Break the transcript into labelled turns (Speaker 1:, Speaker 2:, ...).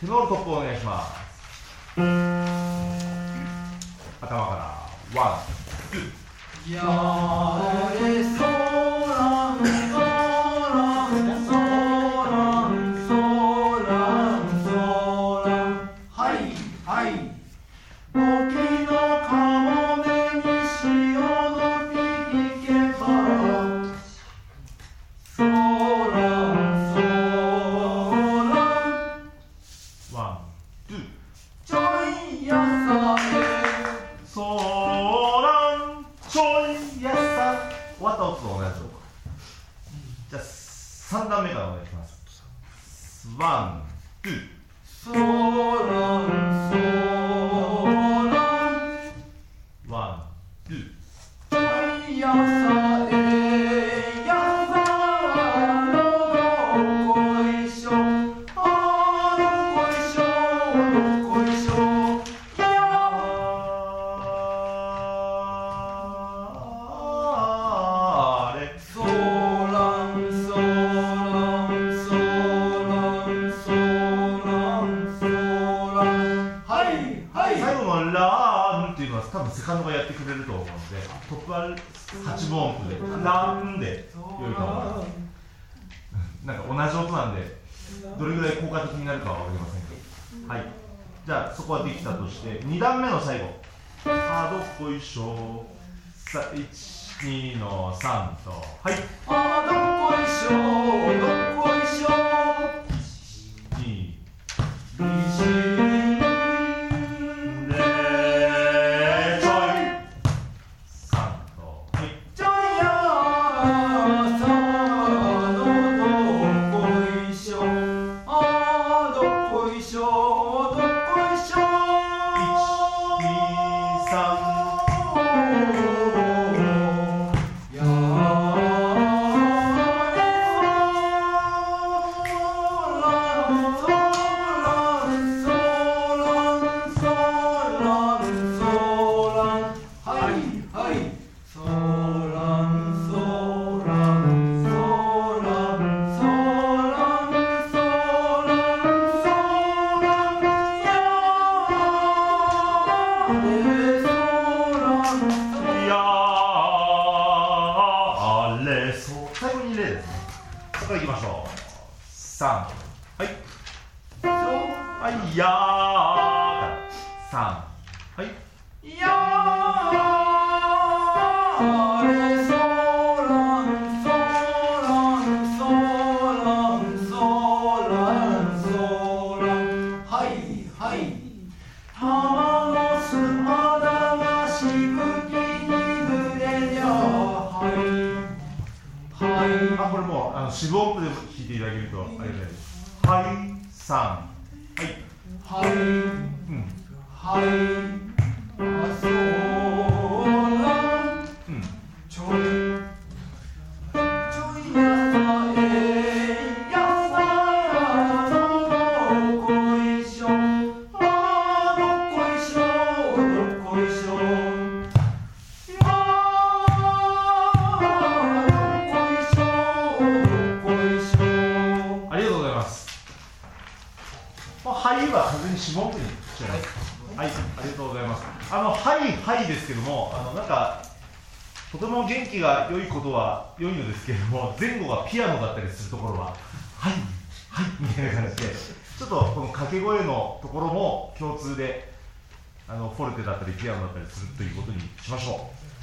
Speaker 1: テノールトップお願いします。頭からワン、ツー。
Speaker 2: やれソランソランソランソランソラン、はいはい。沖のかもめに潮の吹きけば、ソランソラン、
Speaker 1: ワン、ツー。
Speaker 2: ちょいやさえ
Speaker 1: ソーランちょいやさ。終わった音と同じ音。じゃあ3段目からお願いします。ワン、ツー。
Speaker 2: ソランソラン、
Speaker 1: ワン、ツー。
Speaker 2: ちょいやさえやさのどこいしょ、あどこいしょどこいしょ、や
Speaker 1: あれ
Speaker 2: ソランソランソランソランソラン、はいはい。
Speaker 1: 最後のラーンっていうのは多分セカンドがやってくれると思うので、トップは8分音符でラーンで良いと思います。なんか同じ音なんでどれぐらい効果的になるかは分かりませんけど、はい、じゃあそこはできたとして2段目の最後、あどっこいしょさ1、2の3と、はい、
Speaker 2: あどっこいしょどっこいしょ、
Speaker 1: 2
Speaker 2: にし
Speaker 1: でちょい3と、はい、
Speaker 2: ちょいやさのどこいしょ、あどっこいしょどっこいしょ、
Speaker 1: 1、2、3。
Speaker 2: やれソランソランソランソラン、はいはい。ソランソランソランソランソランソラン、やれソラン
Speaker 1: いやーレソ、最後にレですね。そこからいきましょう。3、はい、はい、やーから3、はい、
Speaker 2: やれソランソランソランソランソラン、はいはい。玉の巣肌がしぶきに濡れりゃ、はいはい。
Speaker 1: あ、これもう四分音符で弾いていただけるとありがたいです。はい、3、はい、
Speaker 2: はい
Speaker 1: うん、
Speaker 2: はい。あソラン
Speaker 1: うん、
Speaker 2: ちょいやさえやさのどこいしょ、あどっこいしょどっこいしょ、あどっこいしょどっこいしょ、
Speaker 1: ありがとうございます。はいは完全に四分音符にしちゃいます。はい、ありがとうございます。はいはいですけども、なんかとても元気が良いことは良いのですけれども、前後がピアノだったりするところははいはいみたいな感じで、ちょっとこの掛け声のところも共通でフォルテだったりピアノだったりするということにしましょう。